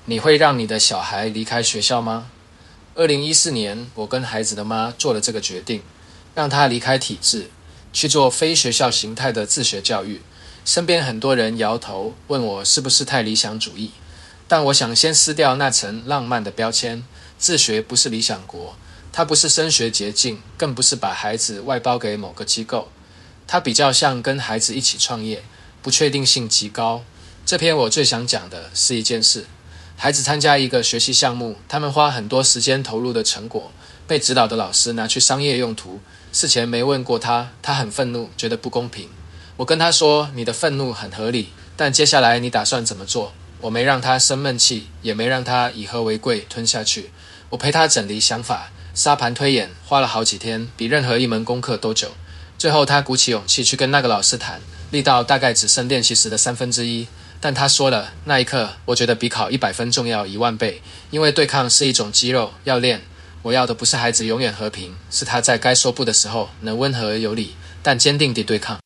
你会让你的小孩离开学校吗？2014年，我跟孩子的妈做了这个决定，让他离开体制，去做非学校形态的自学教育。身边很多人摇头，问我是不是太理想主义。但我想先撕掉那层浪漫的标签，自学不是理想国，它不是升学捷径，更不是把孩子外包给某个机构。它比较像跟孩子一起创业，不确定性极高。这篇我最想讲的是一件事。孩子参加一个学习项目，他们花很多时间投入的成果，被指导的老师拿去商业用途，事前没问过他，他很愤怒，觉得不公平。我跟他说，你的愤怒很合理，但接下来你打算怎么做？我没让他生闷气，也没让他以和为贵吞下去。我陪他整理想法，沙盘推演，花了好几天，比任何一门功课都久。最后他鼓起勇气去跟那个老师谈，力道大概只剩练习时的1/3。但他说了，那一刻我觉得比考100分重要10000倍，因为对抗是一种肌肉，要练。我要的不是孩子永远和平，是他在该说不的时候能温和而有理，但坚定地对抗。